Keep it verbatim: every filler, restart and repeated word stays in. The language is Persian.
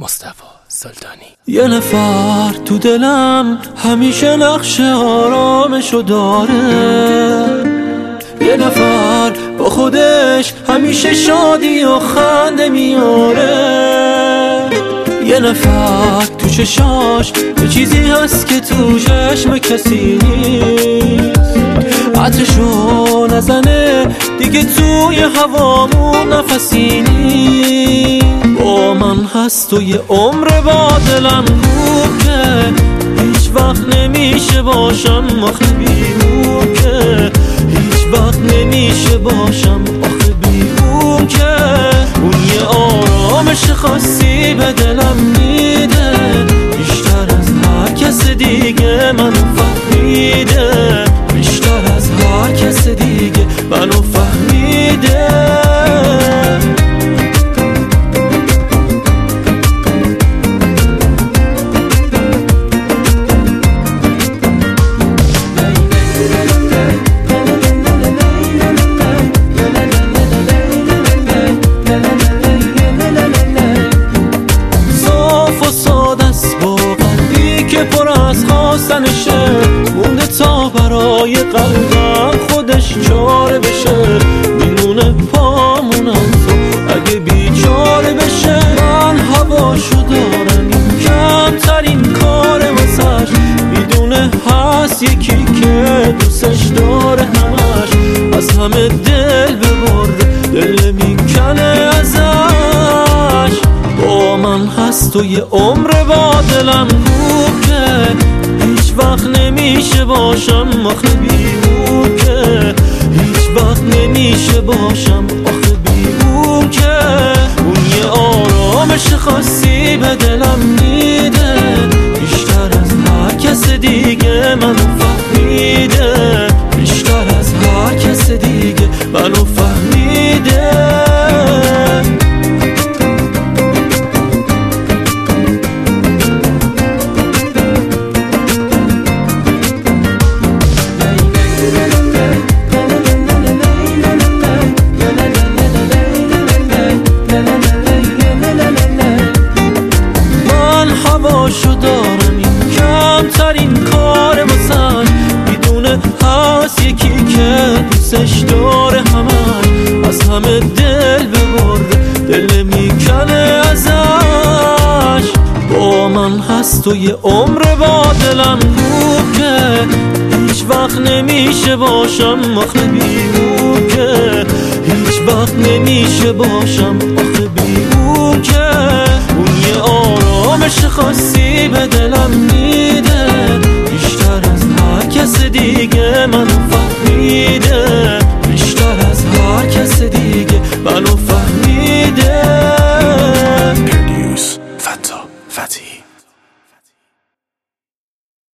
مصطفی سلطانی. یه نفر تو دلم همیشه نقش آرامشو داره، یه نفر با خودش همیشه شادی و خنده میاره، یه نفر تو چشاش یه چیزی هست که تو چشم کسی نیست، عطرشو نزنه دیگه توی هوامون نفسی نیست. با من هست و یه عمر با دلم خوب که هیچ وقت نمیشه باشم آخه بیمون که هیچ وقت نمیشه باشم آخه بیمون که اون یه آرامش خاصی به دلم میده، بیشتر از هر کس دیگه منو فهمیده، بیشتر از هر کس دیگه منو فهمیده. پر از خواستنشه مونده تا برای قلبم خودش چاره بشه، میمونه پامونم تو اگه بیچاره بشه. من هواشو دارم این کمترین کار واسش، میدونه هست یکی که دوستش داره همش، از همه دل ببره دل میکنه ازش. با من هست و یه عمر با دلم خوب که هیچ وقت نمیشه باشم آخه بیمون که هیچ وقت نمیشه باشم آخه بیمون که اون یه آرامش خاصی به دلم میده، بیشتر از هر کس دیگه منو فهمیده، بیشتر از هر کس دیگه منو فهمیده. هواشو دارم این کمترین کار واسش، میدونه هست یکی که دوستش داره همش، از همه دل ببره دل میکنه ازش. با من هست و یه عمر با دلم خوب که هیچ وقت نمیشه باشم آخه بیمون که هیچ وقت نمیشه باشم آخه بیمون که اون یه آرامش خاصی به دلم میده، بیشتر از هر کس دیگه من